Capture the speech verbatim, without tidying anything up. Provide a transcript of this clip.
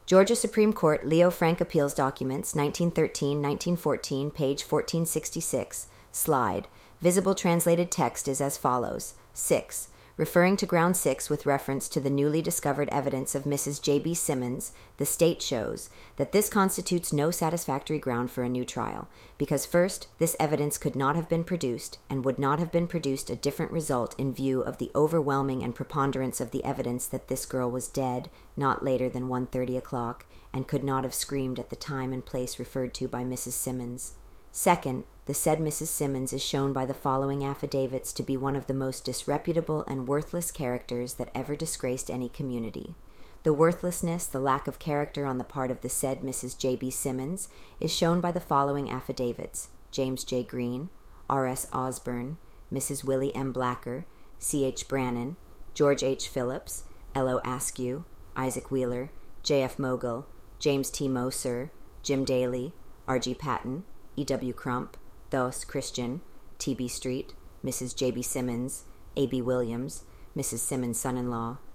Georgia Supreme Court Leo Frank Appeals Documents, nineteen thirteen, nineteen fourteen, page fourteen sixty-six, slide. Visible translated text is as follows. six. Referring to ground six with reference to the newly discovered evidence of Missus J B. Simmons, the state shows that this constitutes no satisfactory ground for a new trial, because first, this evidence could not have been produced, and would not have been produced a different result in view of the overwhelming and preponderance of the evidence that this girl was dead not later than one thirty o'clock, and could not have screamed at the time and place referred to by Missus Simmons. Second, the said Missus Simmons is shown by the following affidavits to be one of the most disreputable and worthless characters that ever disgraced any community. The worthlessness, the lack of character on the part of the said Missus J B. Simmons is shown by the following affidavits: James J. Green, R S. Osborne, Missus Willie M. Blacker, C H. Brannon, George H. Phillips, L O. Askew, Isaac Wheeler, J F. Mogul, James T. Moser, Jim Daly, R G. Patton, E W. Crump, Thos Christian, T B. Street, Missus J B. Simmons, A B. Williams, Missus Simmons' son-in-law,